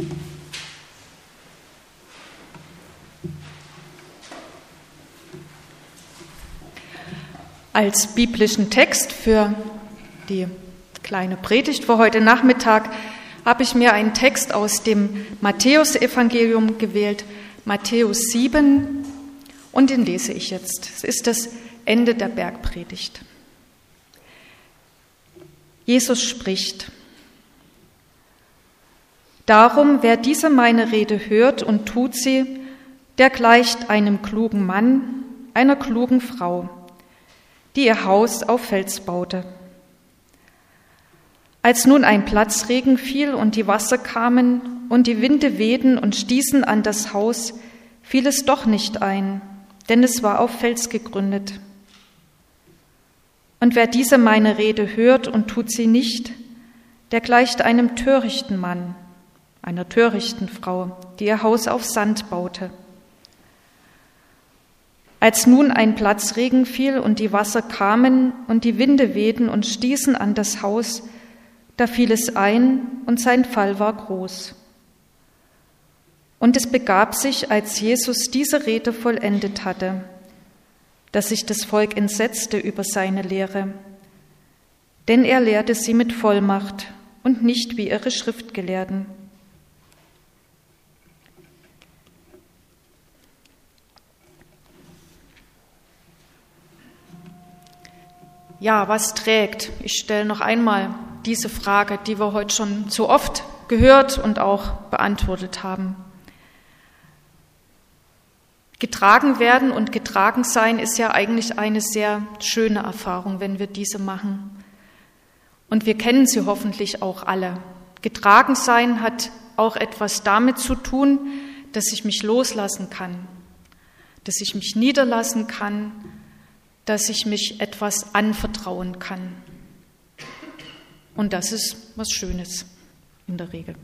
Als biblischen Text für die kleine Predigt für heute Nachmittag habe ich mir einen Text aus dem Matthäusevangelium gewählt, Matthäus 7, und den lese ich jetzt. Es ist das Ende der Bergpredigt. Jesus spricht: Darum, wer diese meine Rede hört und tut sie, der gleicht einem klugen Mann, einer klugen Frau, die ihr Haus auf Fels baute. Als nun ein Platzregen fiel und die Wasser kamen und die Winde wehten und stießen an das Haus, fiel es doch nicht ein, denn es war auf Fels gegründet. Und wer diese meine Rede hört und tut sie nicht, der gleicht einem törichten Mann, einer törichten Frau, die ihr Haus auf Sand baute. Als nun ein Platzregen fiel und die Wasser kamen und die Winde wehten und stießen an das Haus, da fiel es ein und sein Fall war groß. Und es begab sich, als Jesus diese Rede vollendet hatte, dass sich das Volk entsetzte über seine Lehre, denn er lehrte sie mit Vollmacht und nicht wie ihre Schriftgelehrten. Ja, was trägt? Ich stelle noch einmal diese Frage, die wir heute schon so oft gehört und auch beantwortet haben. Getragen werden und getragen sein ist ja eigentlich eine sehr schöne Erfahrung, wenn wir diese machen. Und wir kennen sie hoffentlich auch alle. Getragen sein hat auch etwas damit zu tun, dass ich mich loslassen kann, dass ich mich niederlassen kann, dass ich mich etwas anvertrauen kann. Und das ist was Schönes in der Regel.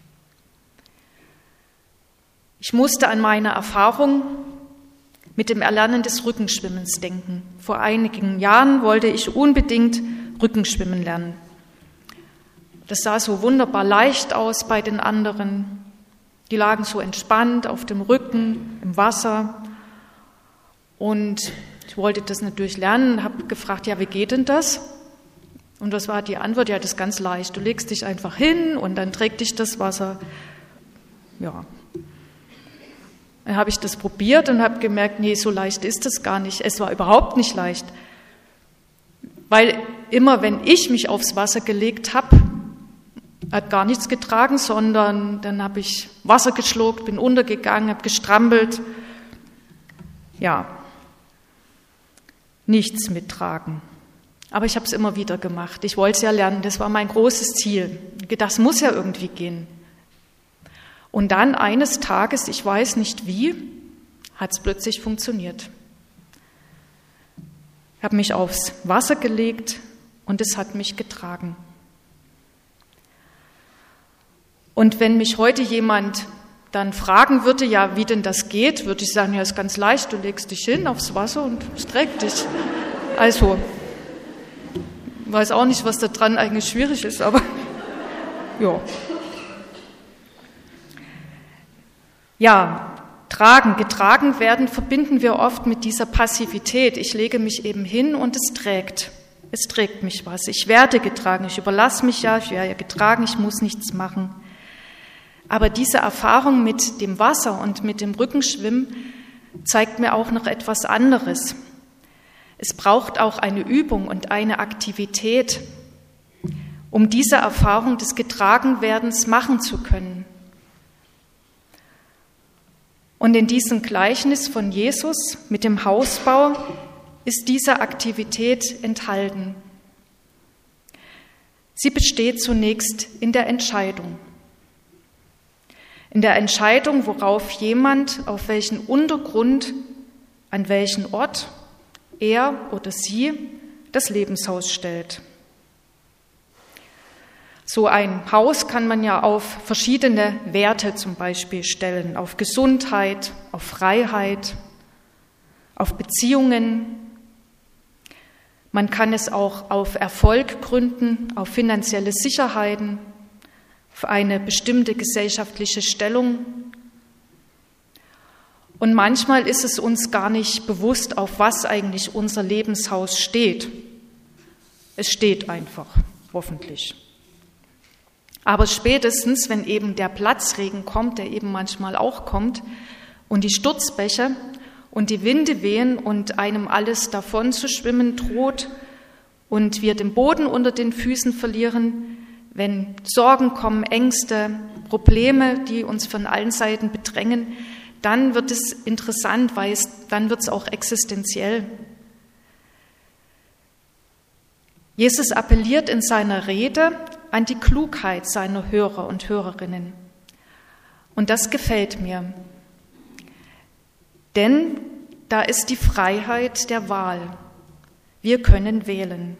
Ich musste an meine Erfahrung mit dem Erlernen des Rückenschwimmens denken. Vor einigen Jahren wollte ich unbedingt Rückenschwimmen lernen. Das sah so wunderbar leicht aus bei den anderen. Die lagen so entspannt auf dem Rücken im Wasser. Und ich wollte das natürlich lernen, habe gefragt, ja, wie geht denn das? Und das war die Antwort, ja, das ist ganz leicht. Du legst dich einfach hin und dann trägt dich das Wasser. Ja. Dann habe ich das probiert und habe gemerkt, nee, so leicht ist das gar nicht. Es war überhaupt nicht leicht. Weil immer, wenn ich mich aufs Wasser gelegt habe, hat gar nichts getragen, sondern dann habe ich Wasser geschluckt, bin untergegangen, habe gestrampelt. Ja, nichts mittragen. Aber ich habe es immer wieder gemacht. Ich wollte es ja lernen, das war mein großes Ziel. Das muss ja irgendwie gehen. Und dann eines Tages, ich weiß nicht wie, hat es plötzlich funktioniert. Ich habe mich aufs Wasser gelegt und es hat mich getragen. Und wenn mich heute jemand dann fragen würde, ja, wie denn das geht, würde ich sagen, ja, ist ganz leicht, du legst dich hin aufs Wasser und es trägt dich. Also, ich weiß auch nicht, was da dran eigentlich schwierig ist, aber ja. Ja, getragen werden verbinden wir oft mit dieser Passivität. Ich lege mich eben hin und es trägt mich was. Ich werde getragen, ich überlasse mich ja, ich werde ja getragen, ich muss nichts machen. Aber diese Erfahrung mit dem Wasser und mit dem Rückenschwimmen zeigt mir auch noch etwas anderes. Es braucht auch eine Übung und eine Aktivität, um diese Erfahrung des Getragenwerdens machen zu können. Und in diesem Gleichnis von Jesus mit dem Hausbau ist diese Aktivität enthalten. Sie besteht zunächst in der Entscheidung. In der Entscheidung, worauf jemand, auf welchen Untergrund, an welchen Ort er oder sie das Lebenshaus stellt. So ein Haus kann man ja auf verschiedene Werte zum Beispiel stellen, auf Gesundheit, auf Freiheit, auf Beziehungen. Man kann es auch auf Erfolg gründen, auf finanzielle Sicherheiten, auf eine bestimmte gesellschaftliche Stellung. Und manchmal ist es uns gar nicht bewusst, auf was eigentlich unser Lebenshaus steht. Es steht einfach, hoffentlich. Aber spätestens, wenn eben der Platzregen kommt, der eben manchmal auch kommt, und die Sturzbäche und die Winde wehen und einem alles davon zu schwimmen droht und wir den Boden unter den Füßen verlieren, wenn Sorgen kommen, Ängste, Probleme, die uns von allen Seiten bedrängen, dann wird es interessant, weil dann wird es auch existenziell. Jesus appelliert in seiner Rede an die Klugheit seiner Hörer und Hörerinnen. Und das gefällt mir. Denn da ist die Freiheit der Wahl. Wir können wählen.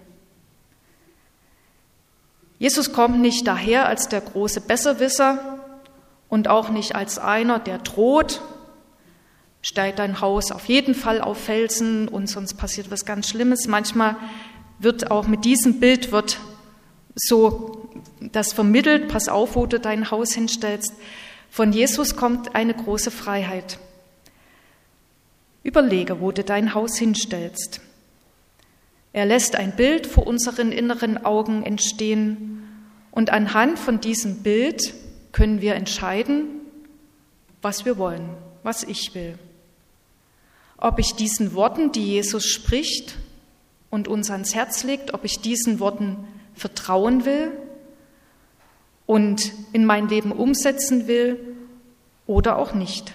Jesus kommt nicht daher als der große Besserwisser und auch nicht als einer, der droht, stellt dein Haus auf jeden Fall auf Felsen und sonst passiert was ganz Schlimmes. Manchmal wird auch mit diesem Bild so das vermittelt, pass auf, wo du dein Haus hinstellst. Von Jesus kommt eine große Freiheit. Überlege, wo du dein Haus hinstellst. Er lässt ein Bild vor unseren inneren Augen entstehen und anhand von diesem Bild können wir entscheiden, was wir wollen, was ich will. Ob ich diesen Worten, die Jesus spricht und uns ans Herz legt, ob ich diesen Worten vertrauen will und in mein Leben umsetzen will oder auch nicht.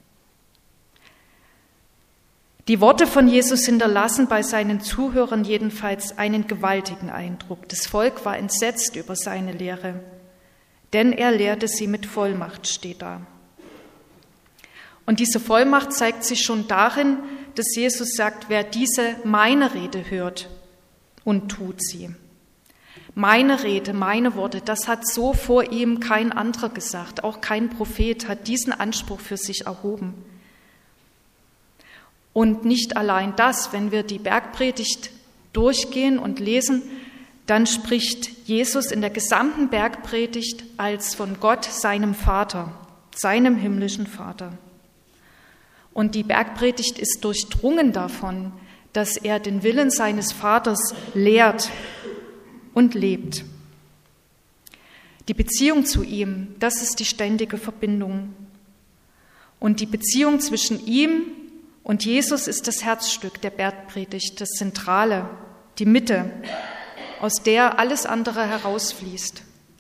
Die Worte von Jesus hinterlassen bei seinen Zuhörern jedenfalls einen gewaltigen Eindruck. Das Volk war entsetzt über seine Lehre, denn er lehrte sie mit Vollmacht, steht da. Und diese Vollmacht zeigt sich schon darin, dass Jesus sagt, wer diese meine Rede hört und tut sie. Meine Rede, meine Worte, das hat so vor ihm kein anderer gesagt. Auch kein Prophet hat diesen Anspruch für sich erhoben. Und nicht allein das, wenn wir die Bergpredigt durchgehen und lesen, dann spricht Jesus in der gesamten Bergpredigt als von Gott, seinem Vater, seinem himmlischen Vater. Und die Bergpredigt ist durchdrungen davon, dass er den Willen seines Vaters lehrt und lebt. Die Beziehung zu ihm, das ist die ständige Verbindung. Und die Beziehung zwischen ihm und Jesus ist das Herzstück der Bergpredigt, das Zentrale, die Mitte, aus der alles andere herausfließt.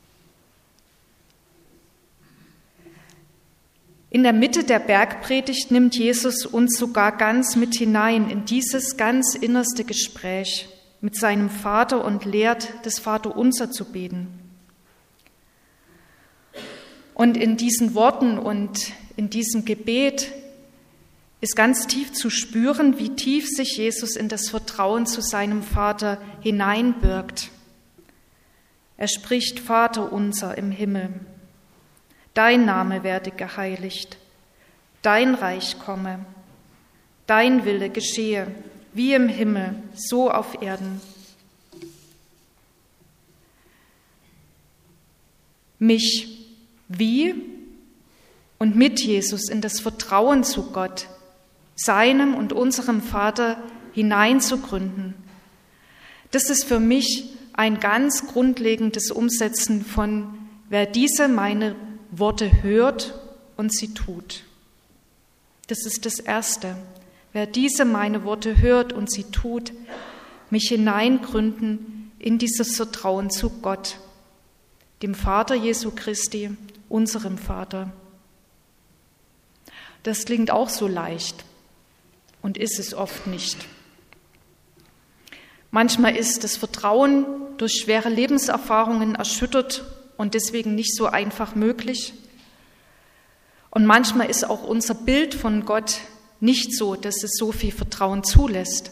In der Mitte der Bergpredigt nimmt Jesus uns sogar ganz mit hinein in dieses ganz innerste Gespräch mit seinem Vater und lehrt, das Vaterunser zu beten. Und in diesen Worten und in diesem Gebet ist ganz tief zu spüren, wie tief sich Jesus in das Vertrauen zu seinem Vater hineinbirgt. Er spricht: Vater unser im Himmel, dein Name werde geheiligt, dein Reich komme, dein Wille geschehe, wie im Himmel, so auf Erden. Mich wie und mit Jesus in das Vertrauen zu Gott, seinem und unserem Vater, hineinzugründen. Das ist für mich ein ganz grundlegendes Umsetzen von, wer diese meine Worte hört und sie tut. Das ist das Erste. Wer diese meine Worte hört und sie tut, mich hineingründen in dieses Vertrauen zu Gott, dem Vater Jesu Christi, unserem Vater. Das klingt auch so leicht und ist es oft nicht. Manchmal ist das Vertrauen durch schwere Lebenserfahrungen erschüttert und deswegen nicht so einfach möglich. Und manchmal ist auch unser Bild von Gott nicht so, dass es so viel Vertrauen zulässt.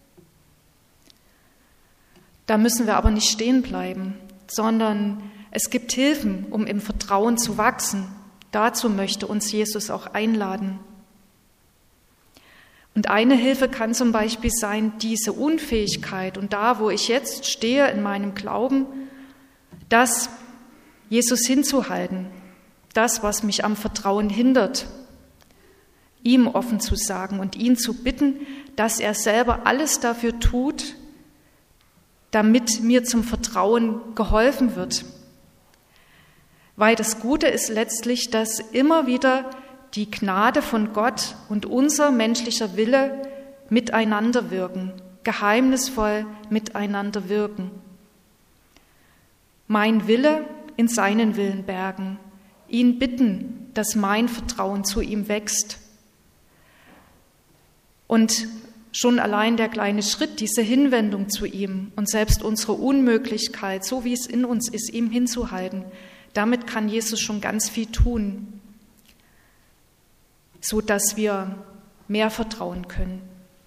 Da müssen wir aber nicht stehen bleiben, sondern es gibt Hilfen, um im Vertrauen zu wachsen. Dazu möchte uns Jesus auch einladen. Und eine Hilfe kann zum Beispiel sein, diese Unfähigkeit und da, wo ich jetzt stehe in meinem Glauben, das Jesus hinzuhalten, das, was mich am Vertrauen hindert, ihm offen zu sagen und ihn zu bitten, dass er selber alles dafür tut, damit mir zum Vertrauen geholfen wird. Weil das Gute ist letztlich, dass immer wieder die Gnade von Gott und unser menschlicher Wille miteinander wirken, geheimnisvoll miteinander wirken. Mein Wille in seinen Willen bergen, ihn bitten, dass mein Vertrauen zu ihm wächst. Und schon allein der kleine Schritt, diese Hinwendung zu ihm und selbst unsere Unmöglichkeit, so wie es in uns ist, ihm hinzuhalten, damit kann Jesus schon ganz viel tun, so dass wir mehr vertrauen können.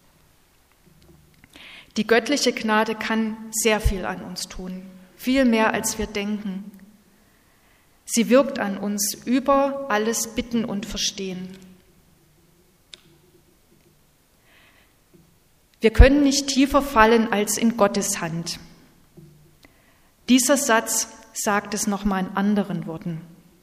Die göttliche Gnade kann sehr viel an uns tun, viel mehr als wir denken. Sie wirkt an uns über alles Bitten und Verstehen. Wir können nicht tiefer fallen als in Gottes Hand. Dieser Satz sagt es nochmal in anderen Worten.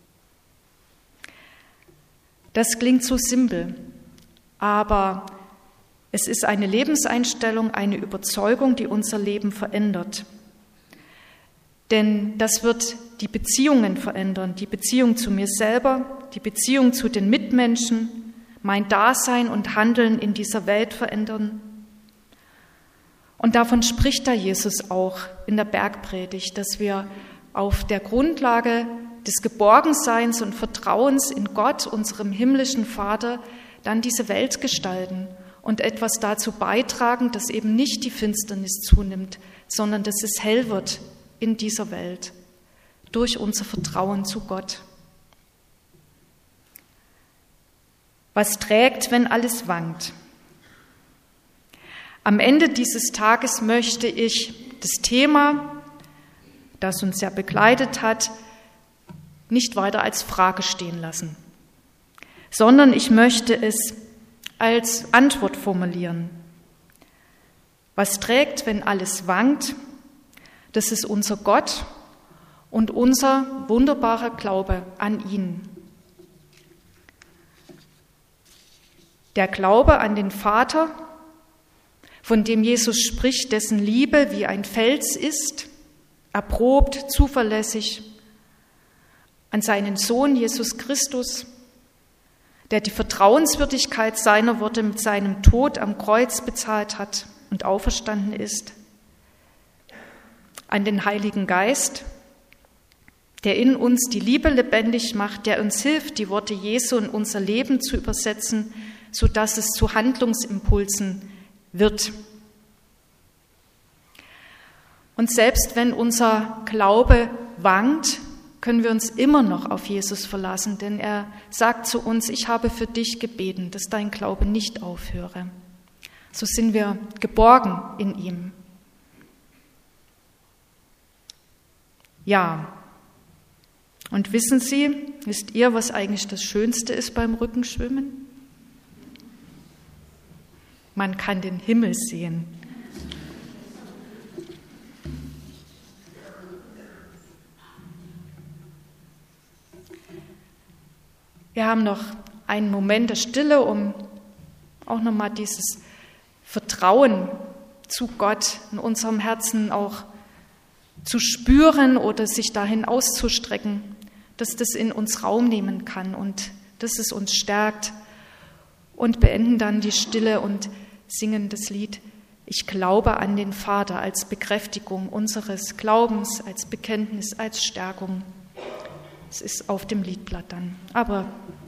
Das klingt so simpel, aber es ist eine Lebenseinstellung, eine Überzeugung, die unser Leben verändert. Denn das wird die Beziehungen verändern, die Beziehung zu mir selber, die Beziehung zu den Mitmenschen, mein Dasein und Handeln in dieser Welt verändern. Und davon spricht da Jesus auch in der Bergpredigt, dass wir auf der Grundlage des Geborgenseins und Vertrauens in Gott, unserem himmlischen Vater, dann diese Welt gestalten und etwas dazu beitragen, dass eben nicht die Finsternis zunimmt, sondern dass es hell wird in dieser Welt durch unser Vertrauen zu Gott. Was trägt, wenn alles wankt? Am Ende dieses Tages möchte ich das Thema, das uns ja begleitet hat, nicht weiter als Frage stehen lassen, sondern ich möchte es als Antwort formulieren. Was trägt, wenn alles wankt? Das ist unser Gott und unser wunderbarer Glaube an ihn. Der Glaube an den Vater, von dem Jesus spricht, dessen Liebe wie ein Fels ist, erprobt, zuverlässig, an seinen Sohn Jesus Christus, der die Vertrauenswürdigkeit seiner Worte mit seinem Tod am Kreuz bezahlt hat und auferstanden ist, an den Heiligen Geist, der in uns die Liebe lebendig macht, der uns hilft, die Worte Jesu in unser Leben zu übersetzen, sodass es zu Handlungsimpulsen wird. Und selbst wenn unser Glaube wankt, können wir uns immer noch auf Jesus verlassen, denn er sagt zu uns, ich habe für dich gebeten, dass dein Glaube nicht aufhöre. So sind wir geborgen in ihm. Ja, und wisst ihr, was eigentlich das Schönste ist beim Rückenschwimmen? Man kann den Himmel sehen. Wir haben noch einen Moment der Stille, um auch nochmal dieses Vertrauen zu Gott in unserem Herzen auch zu spüren oder sich dahin auszustrecken, dass das in uns Raum nehmen kann und dass es uns stärkt. Und beenden dann die Stille und singen das Lied Ich glaube an den Vater als Bekräftigung unseres Glaubens, als Bekenntnis, als Stärkung. Es ist auf dem Liedblatt dann. Aber